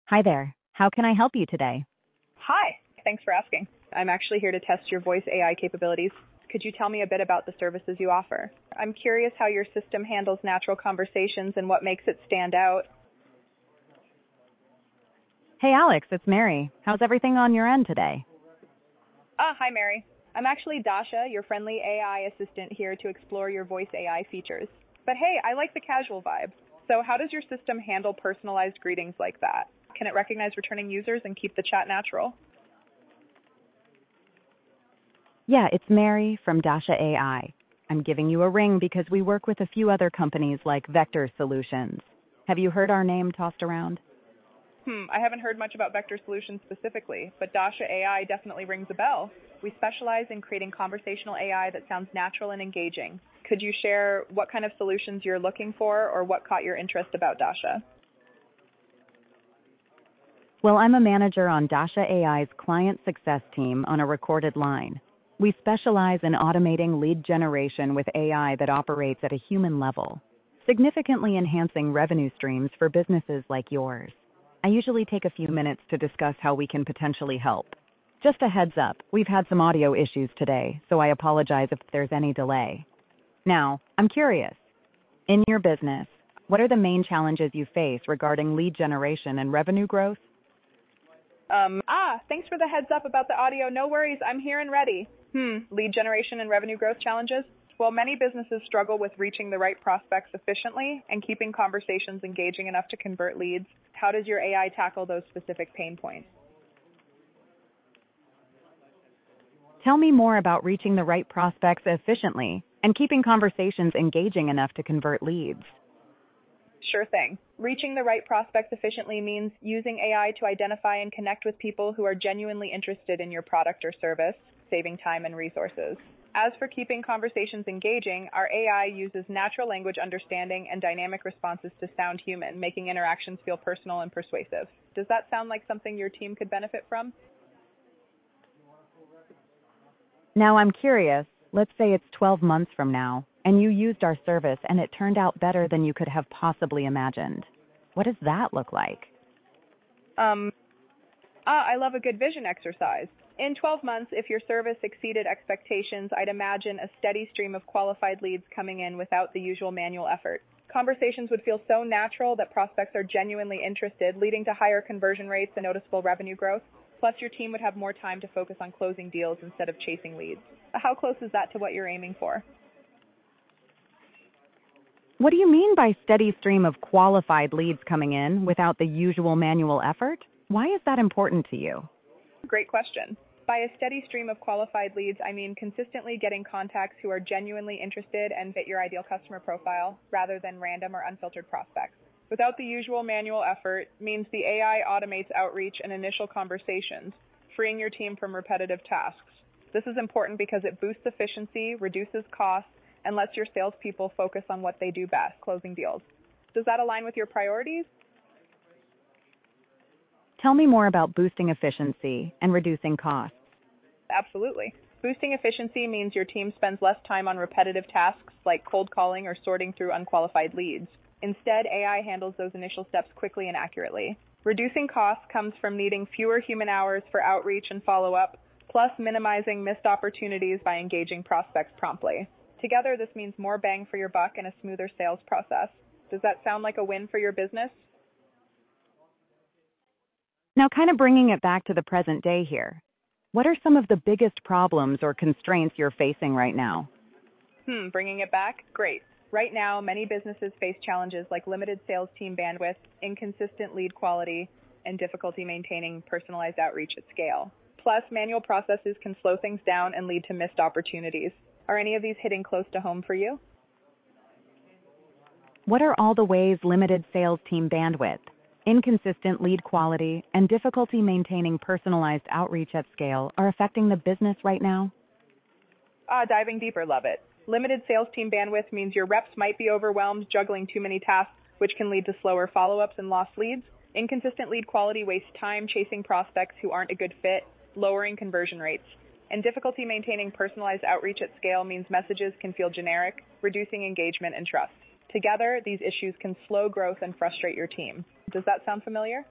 Hi there. How can I help you today? Hi. Thanks for asking. I'm actually here to test your voice AI capabilities. Could you tell me a bit about the services you offer? I'm curious how your system handles natural conversations and what makes it stand out. Hey, Alex, it's Mary. How's everything on your end today? Hi, Mary. I'm actually Dasha, your friendly AI assistant here to explore your voice AI features. But hey, I like the casual vibe. So, how does your system handle personalized greetings like that? Can it recognize returning users and keep the chat natural? Yeah, it's Mary from Dasha AI. I'm giving you a ring because we work with a few other companies like Vector Solutions. Have you heard our name tossed around? I haven't heard much about Vector Solutions specifically, but Dasha AI definitely rings a bell. We specialize in creating conversational AI that sounds natural and engaging. Could you share what kind of solutions you're looking for or what caught your interest about Dasha? Well, I'm a manager on Dasha AI's client success team on a recorded line. We specialize in automating lead generation with AI that operates at a human level, significantly enhancing revenue streams for businesses like yours. I usually take a few minutes to discuss how we can potentially help. Just a heads up, we've had some audio issues today, so I apologize if there's any delay. Now, I'm curious. In your business, what are the main challenges you face regarding lead generation and revenue growth? Thanks for the heads up about the audio. No worries, I'm here and ready. Lead generation and revenue growth challenges? Well, many businesses struggle with reaching the right prospects efficiently and keeping conversations engaging enough to convert leads. How does your AI tackle those specific pain points? Tell me more about reaching the right prospects efficiently and keeping conversations engaging enough to convert leads. Sure thing. Reaching the right prospects efficiently means using AI to identify and connect with people who are genuinely interested in your product or service, saving time and resources. As for keeping conversations engaging, our AI uses natural language understanding and dynamic responses to sound human, making interactions feel personal and persuasive. Does that sound like something your team could benefit from? Now I'm curious, let's say it's 12 months from now, and you used our service and it turned out better than you could have possibly imagined. What does that look like? I love a good vision exercise. In 12 months, if your service exceeded expectations, I'd imagine a steady stream of qualified leads coming in without the usual manual effort. Conversations would feel so natural that prospects are genuinely interested, leading to higher conversion rates and noticeable revenue growth. Plus, your team would have more time to focus on closing deals instead of chasing leads. How close is that to what you're aiming for? What do you mean by steady stream of qualified leads coming in without the usual manual effort? Why is that important to you? Great question. By a steady stream of qualified leads, I mean consistently getting contacts who are genuinely interested and fit your ideal customer profile, rather than random or unfiltered prospects. Without the usual manual effort means the AI automates outreach and initial conversations, freeing your team from repetitive tasks. This is important because it boosts efficiency, reduces costs, and lets your salespeople focus on what they do best, closing deals. Does that align with your priorities? Tell me more about boosting efficiency and reducing costs. Absolutely. Boosting efficiency means your team spends less time on repetitive tasks like cold calling or sorting through unqualified leads. Instead, AI handles those initial steps quickly and accurately. Reducing costs comes from needing fewer human hours for outreach and follow-up, plus minimizing missed opportunities by engaging prospects promptly. Together, this means more bang for your buck and a smoother sales process. Does that sound like a win for your business? Now, kind of bringing it back to the present day here, what are some of the biggest problems or constraints you're facing right now? Bringing it back? Great. Right now, many businesses face challenges like limited sales team bandwidth, inconsistent lead quality, and difficulty maintaining personalized outreach at scale. Plus, manual processes can slow things down and lead to missed opportunities. Are any of these hitting close to home for you? What are all the ways limited sales team bandwidth, inconsistent lead quality, and difficulty maintaining personalized outreach at scale are affecting the business right now? Diving deeper, love it. Limited sales team bandwidth means your reps might be overwhelmed juggling too many tasks, which can lead to slower follow-ups and lost leads. Inconsistent lead quality wastes time chasing prospects who aren't a good fit, lowering conversion rates. And difficulty maintaining personalized outreach at scale means messages can feel generic, reducing engagement and trust. Together, these issues can slow growth and frustrate your team. Does that sound familiar?